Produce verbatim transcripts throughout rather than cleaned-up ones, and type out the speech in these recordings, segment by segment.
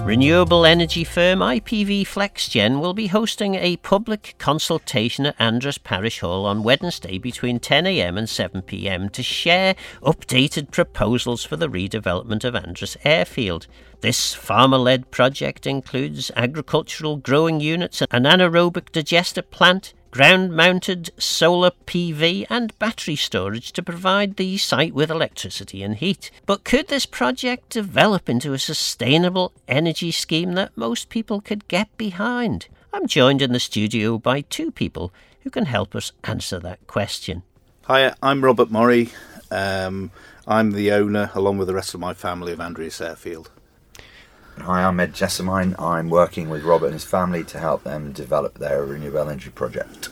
Renewable energy firm I P V FlexGen will be hosting a public consultation at Andres Parish Hall on Wednesday between ten a m and seven p m to share updated proposals for the redevelopment of Andres Airfield. This farmer-led project includes agricultural growing units, an anaerobic digester plant, ground-mounted solar P V and battery storage to provide the site with electricity and heat. But could this project develop into a sustainable energy scheme that most people could get behind? I'm joined in the studio by two people who can help us answer that question. Hi, I'm Robert Murray. Um, I'm the owner, along with the rest of my family, of Andreas Airfield. Hi, I'm Ed Jessamine. I'm working with Robert and his family to help them develop their renewable energy project.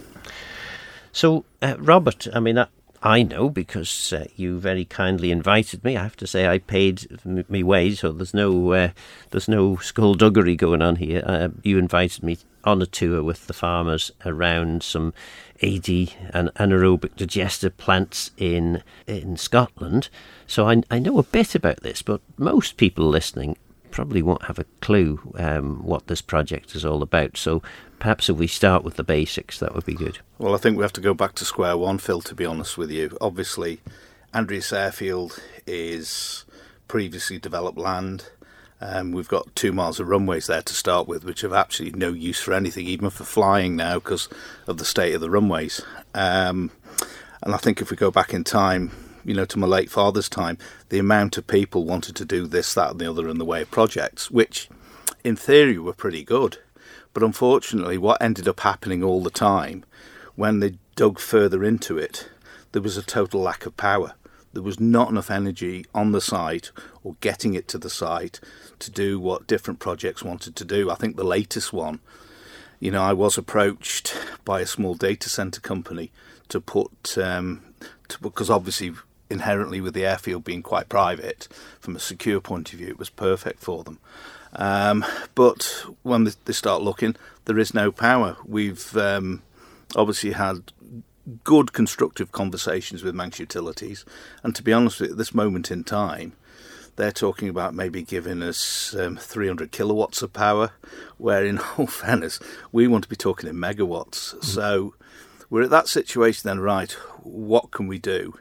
So, uh, Robert, I mean, I, I know because uh, you very kindly invited me. I have to say I paid m- me way, so there's no uh, there's no skullduggery going on here. Uh, you invited me on a tour with the farmers around some A D and anaerobic digester plants in in Scotland. So I, I know a bit about this, but most people listening probably won't have a clue um, what this project is all about. So perhaps if we start with the basics, that would be good. Well, I think we have to go back to square one, Phil, to be honest with you. Obviously, Andreas Airfield is previously developed land. Um, we've got two miles of runways there to start with, which have absolutely no use for anything, even for flying now, because of the state of the runways. Um, and I think if we go back in time, you know, to my late father's time, the amount of people wanted to do this, that and the other in the way of projects, which in theory were pretty good. But unfortunately, what ended up happening all the time, when they dug further into it, there was a total lack of power. There was not enough energy on the site or getting it to the site to do what different projects wanted to do. I think the latest one, you know, I was approached by a small data centre company to put, um, to, because obviously inherently with the airfield being quite private, from a secure point of view, it was perfect for them. Um, but when they start looking, there is no power. We've um, obviously had good constructive conversations with Manx Utilities, and to be honest with you, at this moment in time, they're talking about maybe giving us um, three hundred kilowatts of power, where in all fairness, we want to be talking in megawatts. Mm. So we're at that situation then, right, what can we do?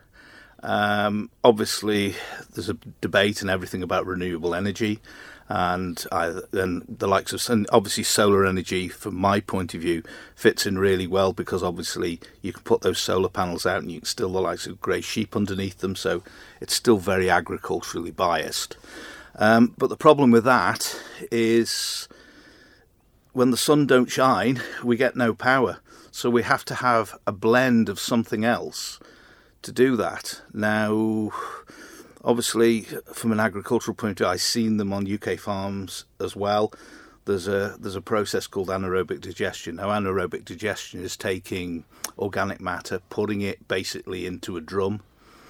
Um, obviously, there's a debate and everything about renewable energy, and I, and the likes of, and obviously solar energy, from my point of view, fits in really well, because obviously you can put those solar panels out and you can still the likes of grey sheep underneath them, so it's still very agriculturally biased. Um, but the problem with that is when the sun don't shine, we get no power. So we have to have a blend of something else to do that. Now, obviously, from an agricultural point of view, I've seen them on U K farms as well. There's a there's a process called anaerobic digestion. Now, anaerobic digestion is taking organic matter, putting it basically into a drum,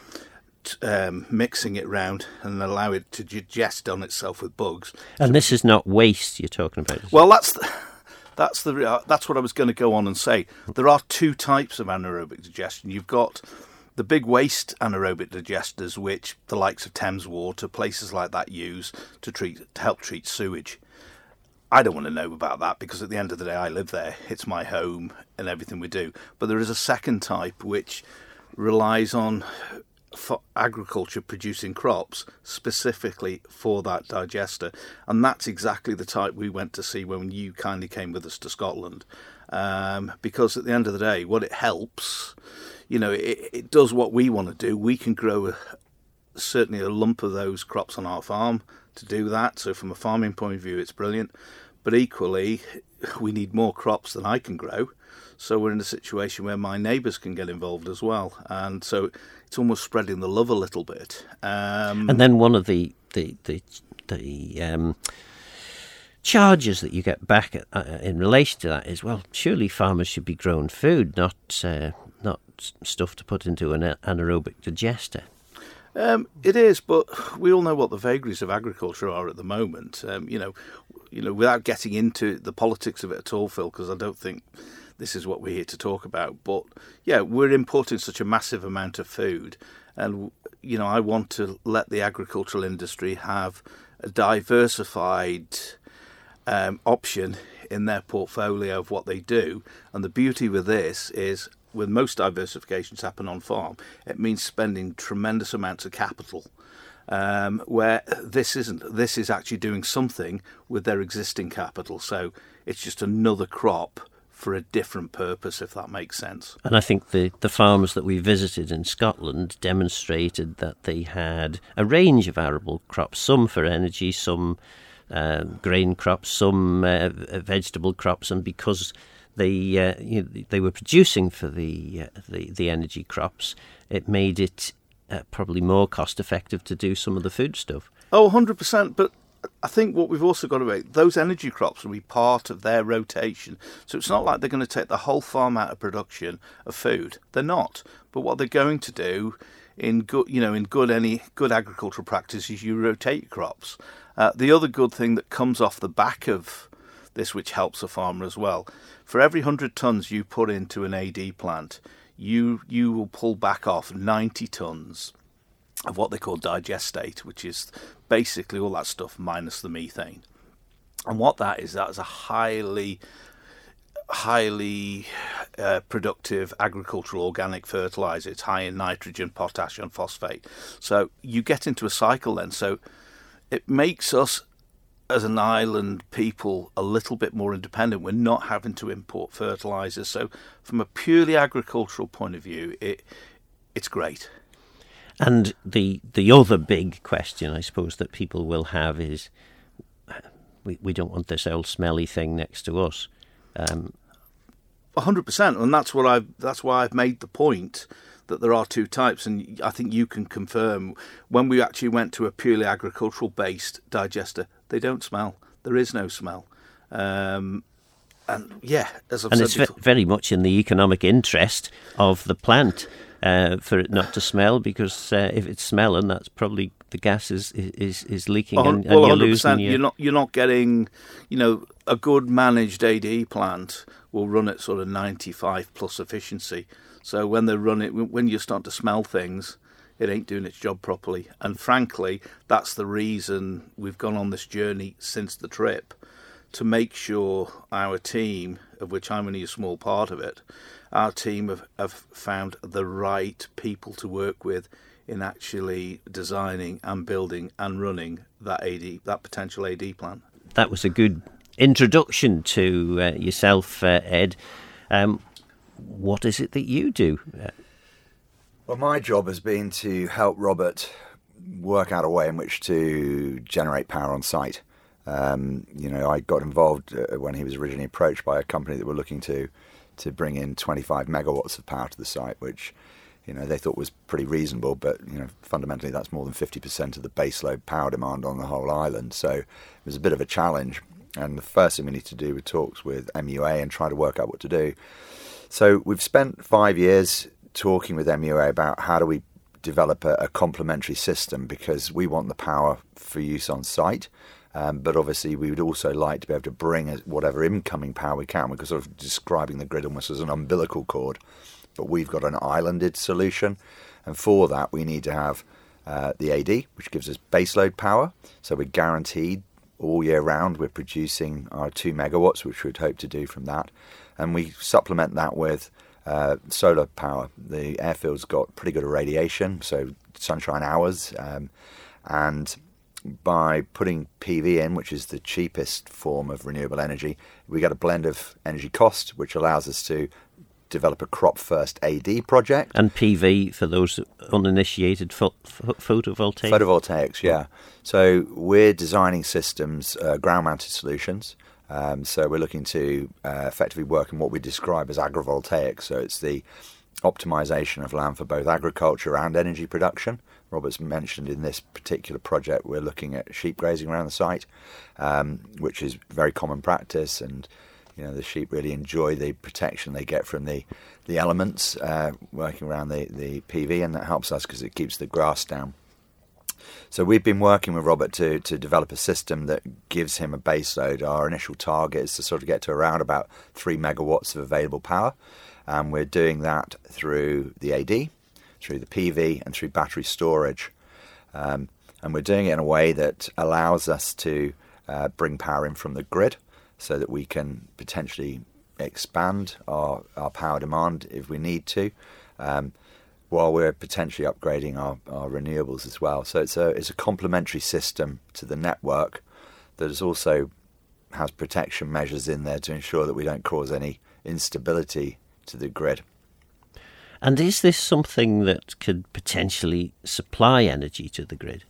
um, mixing it round, and allow it to digest on itself with bugs. And so this is not waste you're talking about? Well, that's the, that's the that's what I was going to go on and say. There are two types of anaerobic digestion. You've got the big waste anaerobic digesters, which the likes of Thames Water, places like that, use to treat to help treat sewage. I don't want to know about that, because at the end of the day, I live there. It's my home and everything we do. But there is a second type which relies on for agriculture producing crops specifically for that digester, and that's exactly the type we went to see when you kindly came with us to Scotland. Um, because at the end of the day, what it helps, you know, it, it does what we want to do. We can grow a, certainly a lump of those crops on our farm to do that. So from a farming point of view, it's brilliant. But equally, we need more crops than I can grow. So we're in a situation where my neighbours can get involved as well. And so it's almost spreading the love a little bit. Um, and then one of the the the, the um, charges that you get back at, uh, in relation to that is, well, surely farmers should be growing food, not uh, not stuff to put into an anaerobic digester. Um, it is, but we all know what the vagaries of agriculture are at the moment. Um, you know, you know, without getting into the politics of it at all, Phil, because I don't think this is what we're here to talk about. But yeah, we're importing such a massive amount of food, and you know, I want to let the agricultural industry have a diversified um, option in their portfolio of what they do. And the beauty with this is, with most diversifications happen on farm, it means spending tremendous amounts of capital. Um, where this isn't. This is actually doing something with their existing capital. So it's just another crop for a different purpose, if that makes sense. And I think the, the farms that we visited in Scotland demonstrated that they had a range of arable crops, some for energy, some uh, grain crops, some uh, vegetable crops, and because they uh, you know, they were producing for the, uh, the the energy crops, it made it Uh, probably more cost effective to do some of the food stuff. Oh, one hundred percent. But I think what we've also got to make, those energy crops will be part of their rotation. So it's not like they're going to take the whole farm out of production of food. They're not. But what they're going to do in good, you know, in good any good agricultural practice is you rotate crops. Uh, the other good thing that comes off the back of this, which helps a farmer as well, for every one hundred tonnes you put into an A D plant, you you will pull back off ninety tonnes of what they call digestate, which is basically all that stuff minus the methane. And what that is, that is a highly, highly uh, productive agricultural organic fertiliser. It's high in nitrogen, potash and phosphate. So you get into a cycle then. So it makes us, as an island people, a little bit more independent. We're not having to import fertilizers. So from a purely agricultural point of view, it it's great. And the the other big question, I suppose, that people will have is, we, we don't want this old smelly thing next to us. Um, one hundred percent. And that's what I've, that's why I've made the point that there are two types, and I think you can confirm, when we actually went to a purely agricultural based digester, they don't smell. There is no smell. Um, and yeah, as I've and said it's before, ve- very much in the economic interest of the plant uh, for it not to smell, because uh, if it's smelling, that's probably the gas is is, is leaking, and, and well, you're losing your... You're not, you're not getting, you know, a good managed A D plant will run at sort of ninety-five plus efficiency. So when they run it, when you start to smell things, it ain't doing its job properly. And frankly, that's the reason we've gone on this journey since the trip, to make sure our team, of which I'm only a small part of it, our team have, have found the right people to work with in actually designing and building and running that A D, that potential A D plant. That was a good introduction to uh, yourself, uh, Ed. Um, what is it that you do? Well, my job has been to help Robert work out a way in which to generate power on site. Um, you know, I got involved uh, when he was originally approached by a company that were looking to to bring in twenty-five megawatts of power to the site, which, you know, they thought was pretty reasonable, but, you know, fundamentally that's more than fifty percent of the baseload power demand on the whole island. So it was a bit of a challenge. And the first thing we need to do were talks with M U A and try to work out what to do. So we've spent five years talking with M U A about how do we develop a, a complementary system, because we want the power for use on site. Um, but obviously we would also like to be able to bring whatever incoming power we can. We're sort of describing the grid almost as an umbilical cord, but we've got an islanded solution. And for that, we need to have uh, the A D, which gives us baseload power. So we're guaranteed all year round we're producing our two megawatts, which we'd hope to do from that. And we supplement that with uh, solar power. The airfield's got pretty good irradiation, so sunshine hours. Um, and by putting P V in, which is the cheapest form of renewable energy, we get a blend of energy cost, which allows us to develop a crop-first A D project. And P V, for those uninitiated, pho- pho- photovoltaic? Photovoltaics, yeah. So we're designing systems, uh, ground-mounted solutions. Um, so we're looking to uh, effectively work in what we describe as agrivoltaics. So it's the optimization of land for both agriculture and energy production. Robert's mentioned in this particular project we're looking at sheep grazing around the site, um, which is very common practice, and you know the sheep really enjoy the protection they get from the the elements uh, working around the, the P V, and that helps us because it keeps the grass down. So we've been working with Robert to to develop a system that gives him a base load. Our initial target is to sort of get to around about three megawatts of available power, and we're doing that through the A D, through the P V, and through battery storage. Um, and we're doing it in a way that allows us to uh, bring power in from the grid. so that we can potentially expand our, our power demand if we need to, um, while we're potentially upgrading our, our renewables as well. So it's a it's a complementary system to the network that is also has protection measures in there to ensure that we don't cause any instability to the grid. And is this something that could potentially supply energy to the grid?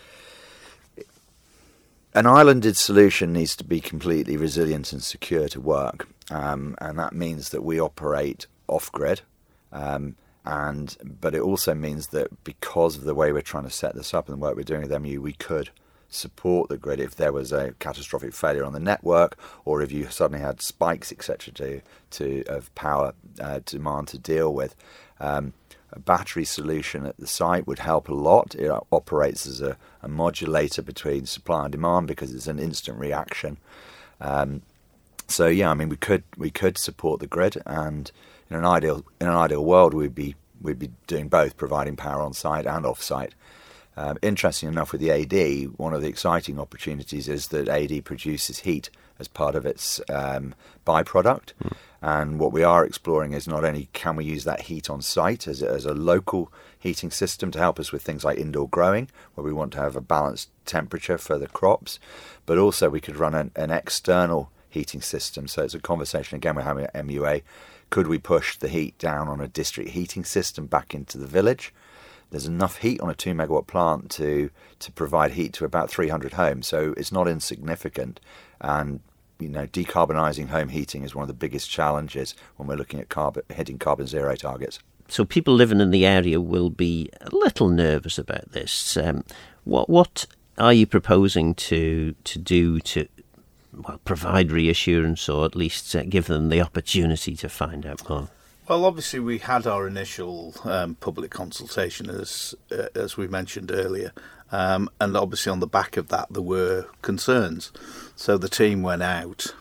An islanded solution needs to be completely resilient and secure to work, um, and that means that we operate off-grid, um, and but it also means that because of the way we're trying to set this up and the work we're doing with M U, we could support the grid if there was a catastrophic failure on the network, or if you suddenly had spikes, et cetera, to to of power uh, demand to deal with. Um, a battery solution at the site would help a lot. It operates as a, a modulator between supply and demand because it's an instant reaction. Um, so yeah, I mean, we could we could support the grid, and in an ideal in an ideal world, we'd be we'd be doing both, providing power on site and off site. Um, interesting enough, with the A D, one of the exciting opportunities is that A D produces heat as part of its um, byproduct. Mm. And what we are exploring is not only can we use that heat on site as a, as a local heating system to help us with things like indoor growing, where we want to have a balanced temperature for the crops, but also we could run an, an external heating system. So it's a conversation, again, we're having at M U A. Could we push the heat down on a district heating system back into the village? There's enough heat on a two megawatt plant to to provide heat to about three hundred homes, so it's not insignificant. And you know, decarbonising home heating is one of the biggest challenges when we're looking at carbon, hitting carbon zero targets. So people living in the area will be a little nervous about this. Um, what what are you proposing to to do to well, provide reassurance, or at least uh, give them the opportunity to find out more? Well, obviously, we had our initial um, public consultation, as uh, as we mentioned earlier, um, and obviously on the back of that, there were concerns. So the team went out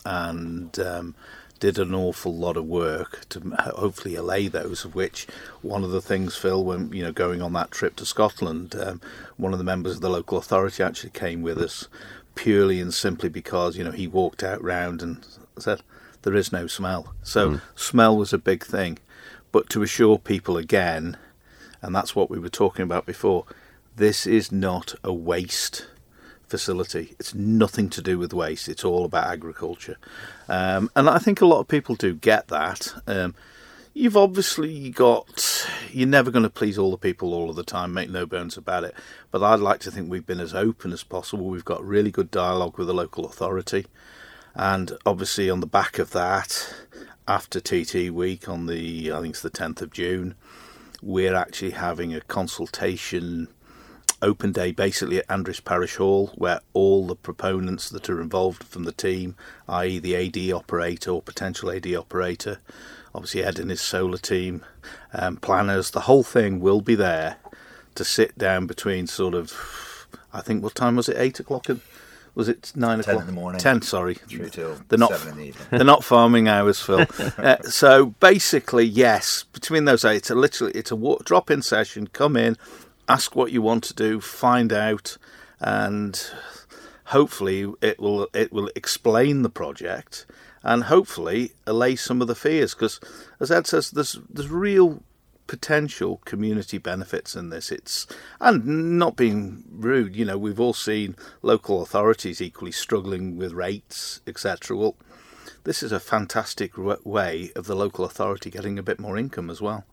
and um, did an awful lot of work to hopefully allay those. Of which one of the things, Phil, when you know going on that trip to Scotland, um, one of the members of the local authority actually came with us, purely and simply because you know he walked out round and said, there is no smell. So mm. smell was a big thing. But to assure people again, and that's what we were talking about before, this is not a waste facility. It's nothing to do with waste. It's all about agriculture. Um, and I think a lot of people do get that. Um, you've obviously got... You're never going to please all the people all of the time, make no bones about it. But I'd like to think we've been as open as possible. We've got really good dialogue with the local authority. And obviously on the back of that, after T T week on the, I think it's the tenth of June, we're actually having a consultation open day basically at Andres Parish Hall, where all the proponents that are involved from the team, that is the A D operator or potential A D operator, obviously Ed and his solar team, um, planners, the whole thing will be there to sit down between sort of, I think, what time was it, eight o'clock and... Was it nine o'clock? Ten in the morning. Ten, sorry. Through till they're not, seven in the evening. They're not farming hours, Phil. uh, so basically, yes, between those eight, it's a literally it's a drop-in session. Come in, ask what you want to do, find out, and hopefully it will it will explain the project and hopefully allay some of the fears. Because as Ed says, there's there's real potential community benefits in this. It's and not being rude, you know, we've all seen local authorities equally struggling with rates, et cetera. Well, this is a fantastic way of the local authority getting a bit more income as well.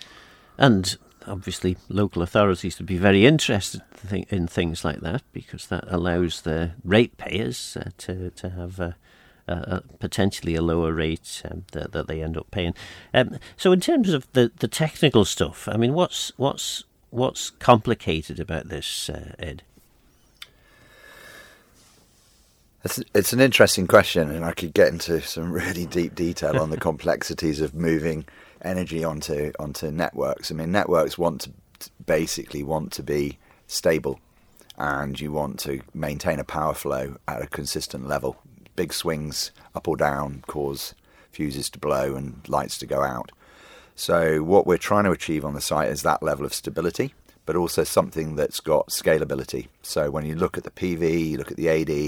And obviously local authorities would be very interested in things like that, because that allows the ratepayers uh, to, to have a Uh, potentially a lower rate um, that, that they end up paying. Um, so, in terms of the, the technical stuff, I mean, what's what's what's complicated about this, uh, Ed? It's, it's an interesting question, and I could get into some really deep detail on the complexities of moving energy onto onto networks. I mean, networks want to basically want to be stable, and you want to maintain a power flow at a consistent level. Big swings up or down cause fuses to blow and lights to go out. So what we're trying to achieve on the site is that level of stability, but also something that's got scalability. So when you look at the P V, you look at the A D,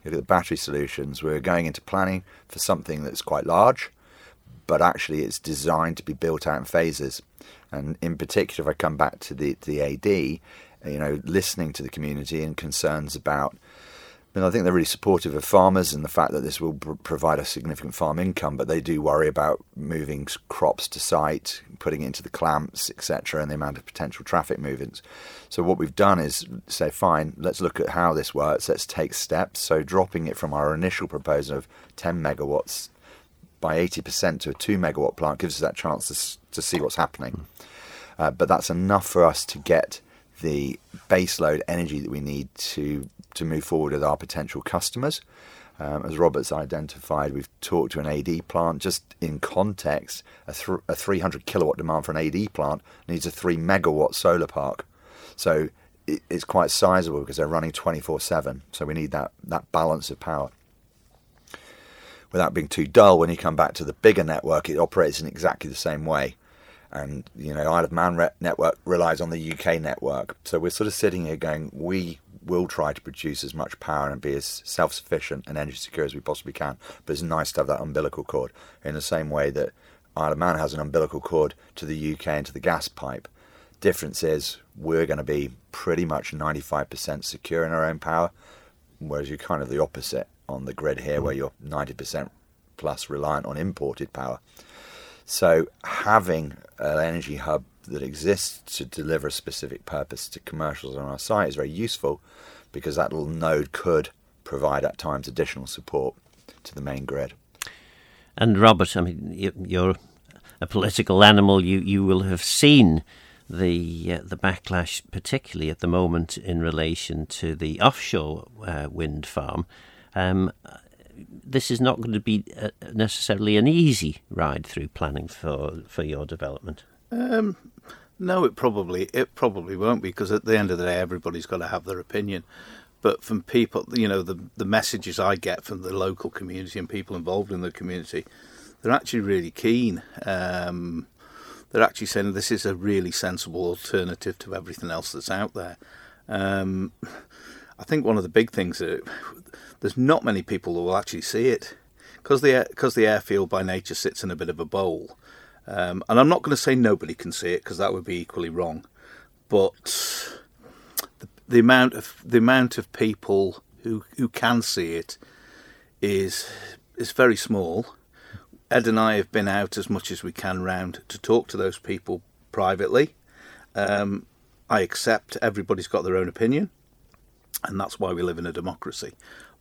You look at the battery solutions, we're going into planning for something that's quite large, but actually it's designed to be built out in phases. And in particular, if I come back to the, the A D, you know, listening to the community and concerns about, I mean, I think they're really supportive of farmers and the fact that this will pr- provide a significant farm income, but they do worry about moving crops to site, putting it into the clamps, et cetera, and the amount of potential traffic movements. So what we've done is say, fine, let's look at how this works. Let's take steps. So dropping it from our initial proposal of ten megawatts by eighty percent to a two megawatt plant gives us that chance to, to see what's happening. Uh, but that's enough for us to get the baseload energy that we need to to move forward with our potential customers. Um, as Robert's identified, we've talked to an A D plant. Just in context, a, th- a three hundred kilowatt demand for an A D plant needs a three megawatt solar park. So it, it's quite sizable because they're running twenty-four seven. So we need that, that balance of power. Without being too dull, when you come back to the bigger network, it operates in exactly the same way. And, you know, Isle of Man re- network relies on the U K network. So we're sort of sitting here going, we will try to produce as much power and be as self-sufficient and energy secure as we possibly can. But it's nice to have that umbilical cord in the same way that Isle of Man has an umbilical cord to the U K and to the gas pipe. Difference is we're going to be pretty much ninety-five percent secure in our own power, whereas you're kind of the opposite on the grid here, where you're ninety percent plus reliant on imported power. So having an energy hub that exists to deliver a specific purpose to commercials on our site is very useful, because that little node could provide at times additional support to the main grid. And Robert, I mean, you're a political animal. You you will have seen the uh, the backlash, particularly at the moment in relation to the offshore uh, wind farm. Um, this is not going to be uh, necessarily an easy ride through planning for, for your development. Um, no, it probably it probably won't be, because at the end of the day, everybody's got to have their opinion. But from people, you know, the the messages I get from the local community and people involved in the community, they're actually really keen. Um, they're actually saying this is a really sensible alternative to everything else that's out there. Um, I think one of the big things that there's not many people who will actually see it, because the because the airfield by nature sits in a bit of a bowl. Um, and I'm not going to say nobody can see it, because that would be equally wrong. But the, the amount of the amount of people who who can see it is is very small. Ed and I have been out as much as we can round to talk to those people privately. Um, I accept everybody's got their own opinion, and that's why we live in a democracy.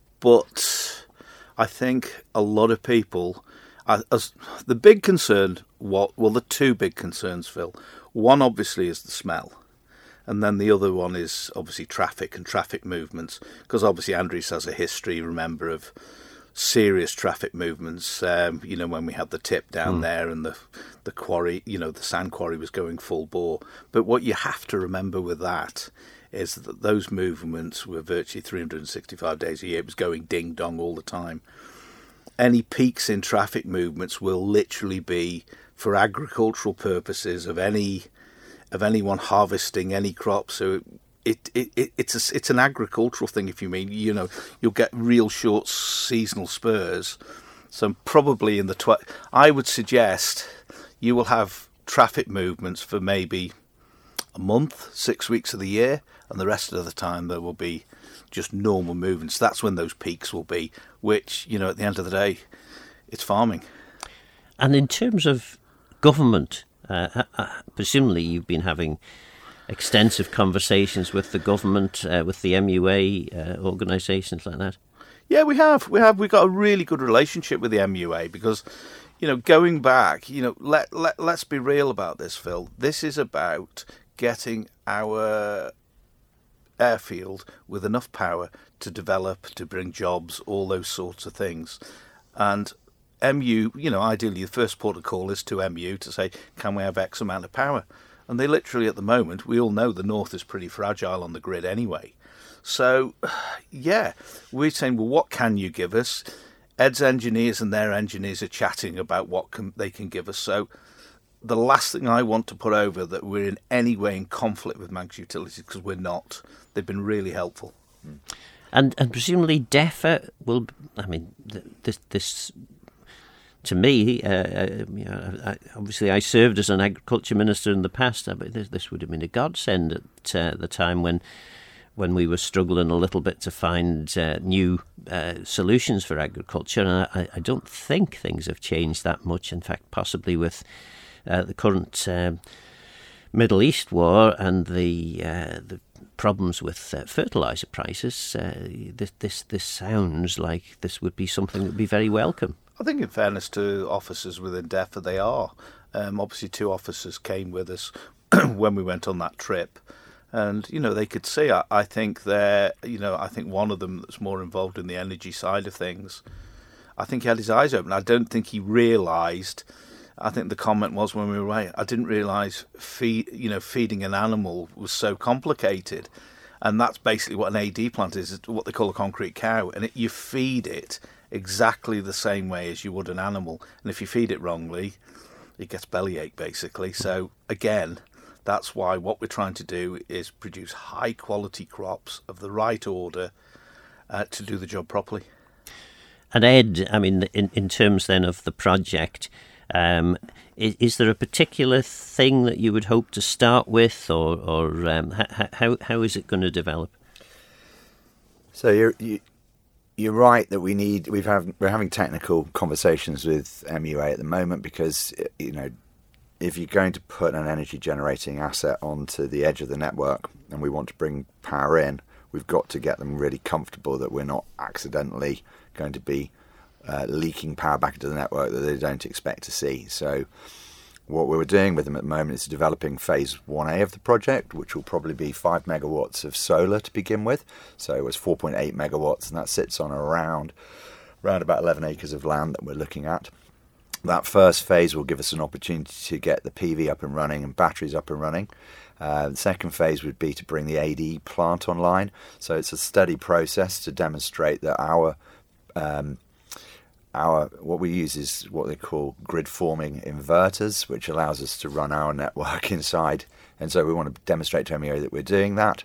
But I think a lot of people, are, as the big concern, what well, the two big concerns, Phil. One obviously is the smell, and then the other one is obviously traffic and traffic movements. Because obviously Andrews has a history, remember, of serious traffic movements. Um, you know, when we had the tip down mm. there and the the quarry, you know, the sand quarry was going full bore. But what you have to remember with that is that those movements were virtually three hundred sixty-five days a year. It was going ding dong all the time. Any peaks in traffic movements will literally be for agricultural purposes of any of anyone harvesting any crop. So It, it, it it's a, it's an agricultural thing, if you mean, you know, you'll get real short seasonal spurs. So probably in the, tw- I would suggest you will have traffic movements for maybe a month, six weeks of the year, and the rest of the time there will be just normal movements. That's when those peaks will be, which, you know, at the end of the day, it's farming. And in terms of government, uh, uh, presumably you've been having extensive conversations with the government, uh, with the M U A, uh, organisations like that? Yeah, we have. We have. We've got a really good relationship with the M U A because, you know, going back, you know, let, let, let's be real about this, Phil. This is about getting our airfield with enough power to develop, to bring jobs, all those sorts of things. And M U, you know, ideally the first port of call is to M U to say, can we have X amount of power? And they literally, at the moment, we all know the north is pretty fragile on the grid anyway. So, yeah, we're saying, well, what can you give us? Ed's engineers and their engineers are chatting about what can, they can give us. So the last thing I want to put over that we're in any way in conflict with Manx Utilities, because we're not. They've been really helpful. And and presumably DEFRA will, I mean, this, this to me, uh, you know, I, obviously I served as an agriculture minister in the past, but this, this would have been a godsend at uh, the time when when we were struggling a little bit to find uh, new uh, solutions for agriculture. And I, I don't think things have changed that much. In fact, possibly with uh, the current uh, Middle East war and the uh, the problems with uh, fertilizer prices, uh, this, this this sounds like this would be something that would be very welcome. I think in fairness to officers within DEFRA, they are. Um, obviously, two officers came with us when we went on that trip. And, you know, they could see, I, I think they're, you know, I think one of them that's more involved in the energy side of things, I think he had his eyes open. I don't think he realised, I think the comment was when we were away, I didn't realise, feed, you know, feeding an animal was so complicated. And that's basically what an A D plant is, what they call a concrete cow. And it, you feed it exactly the same way as you would an animal. And if you feed it wrongly, it gets bellyache, basically. So, again, that's why what we're trying to do is produce high-quality crops of the right order uh, to do the job properly. And Ed, I mean, in, in terms then of the project, um, is, is there a particular thing that you would hope to start with, or, or um, how how is it going to develop? So you're you, you're right that we need we've have we're having technical conversations with M U A at the moment because you know. If you're going to put an energy generating asset onto the edge of the network and we want to bring power in, we've got to get them really comfortable that we're not accidentally going to be uh, leaking power back into the network that they don't expect to see. So what we're doing with them at the moment is developing phase one A of the project, which will probably be five megawatts of solar to begin with. So it was four point eight megawatts, and that sits on around, around about eleven acres of land that we're looking at. That first phase will give us an opportunity to get the P V up and running and batteries up and running. Uh, the second phase would be to bring the A D plant online. So it's a steady process to demonstrate that our um, our what we use is what they call grid forming inverters, which allows us to run our network inside. And so we want to demonstrate to M U A that we're doing that.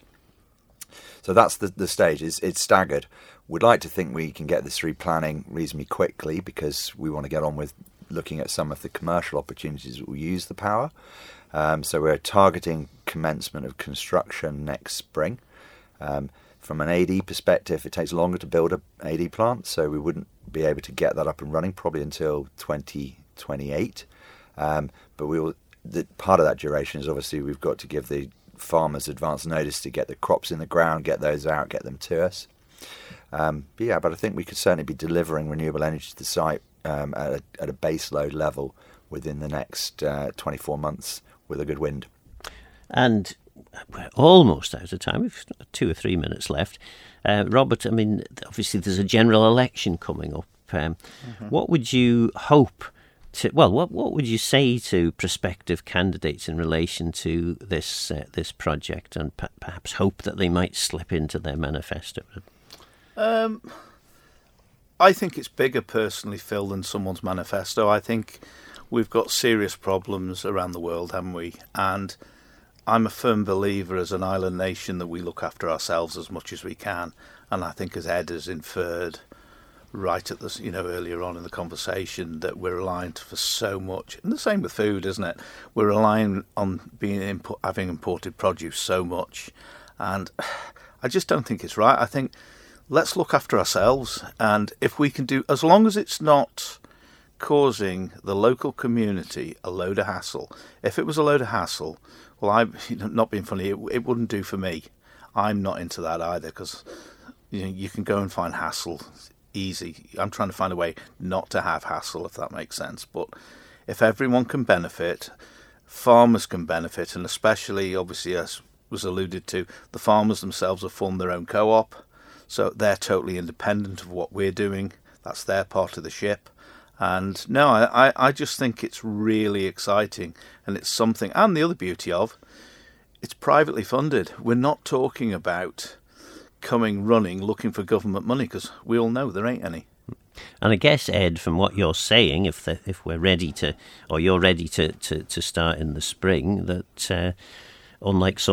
So that's the, the stage. It's, it's staggered. We'd like to think we can get this through planning reasonably quickly because we want to get on with looking at some of the commercial opportunities that will use the power. Um, so we're targeting commencement of construction next spring. Um, from an A D perspective, it takes longer to build an A D plant, so we wouldn't be able to get that up and running probably until twenty twenty-eight. Um, but we will. The, part of that duration is obviously we've got to give the farmers advance notice to get the crops in the ground, get those out, get them to us. Um, but yeah, but I think we could certainly be delivering renewable energy to the site um, at, a, at a base load level within the next uh, twenty-four months with a good wind. And we're almost out of time. We've got two or three minutes left. Uh, Robert, I mean, obviously there's a general election coming up. Um, mm-hmm. What would you hope to, well, what what would you say to prospective candidates in relation to this uh, this project, and p- perhaps hope that they might slip into their manifesto? Um, I think it's bigger personally, Phil, than someone's manifesto. I think we've got serious problems around the world, haven't we? And I'm a firm believer as an island nation that we look after ourselves as much as we can. And I think as Ed has inferred right at the, you know, earlier on in the conversation, that we're relying for so much. And the same with food, isn't it? We're relying on being import, having imported produce so much. And I just don't think it's right. I think let's look after ourselves, and if we can do, as long as it's not causing the local community a load of hassle. If it was a load of hassle, well, I'm you know, not being funny, it, it wouldn't do for me. I'm not into that either, because you know, you can go and find hassle easy. I'm trying to find a way not to have hassle, if that makes sense. But if everyone can benefit, farmers can benefit, and especially, obviously, as was alluded to, the farmers themselves have formed their own co-op. So they're totally independent of what we're doing. That's their part of the ship. And no, I, I just think it's really exciting. And it's something, and the other beauty of, it's privately funded. We're not talking about coming running, looking for government money, because we all know there ain't any. And I guess, Ed, from what you're saying, if the, if we're ready to, or you're ready to, to, to start in the spring, that uh, unlike some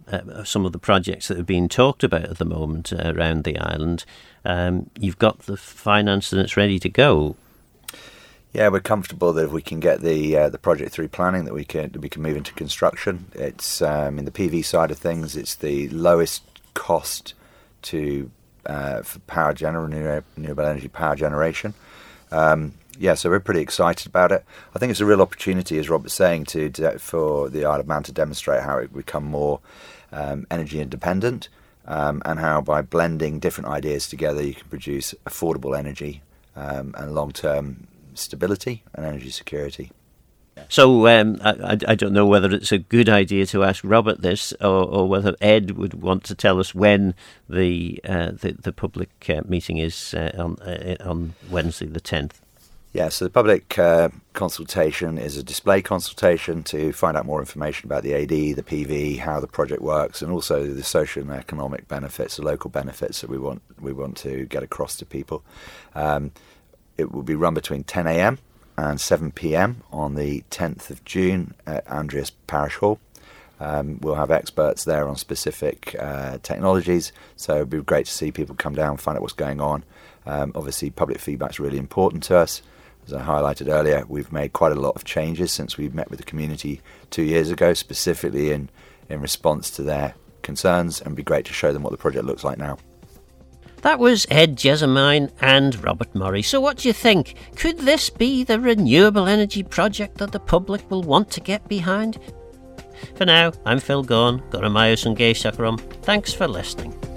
uh, some of the projects that are being talked about at the moment uh, around the island, um, you've got the finance and it's ready to go. Yeah, we're comfortable that if we can get the uh, the project through planning, that we can we can move into construction. It's um, in the P V side of things, it's the lowest cost to uh, for power gener- renewable energy power generation. Um, yeah, so we're pretty excited about it. I think it's a real opportunity, as Robert's saying, to, to for the Isle of Man to demonstrate how it become more um, energy independent, um, and how by blending different ideas together, you can produce affordable energy um, and long-term stability and energy security. So um, I, I don't know whether it's a good idea to ask Robert this, or, or whether Ed would want to tell us when the uh, the, the public uh, meeting is uh, on uh, on Wednesday the tenth. Yeah, so the public uh, consultation is a display consultation to find out more information about the A D, the P V, how the project works, and also the social and economic benefits, the local benefits that we want we want to get across to people. Um, It will be run between ten a.m. and seven p.m. on the tenth of June at Andreas Parish Hall. Um, we'll have experts there on specific uh, technologies, so it'll be great to see people come down and find out what's going on. Um, obviously, public feedback is really important to us. As I highlighted earlier, we've made quite a lot of changes since we met with the community two years ago, specifically in, in response to their concerns, and it'd be great to show them what the project looks like now. That was Ed Jessamine and Robert Murray. So what do you think? Could this be the renewable energy project that the public will want to get behind? For now, I'm Phil Gaughan, Gora Myos and Gay Sakharom. Thanks for listening.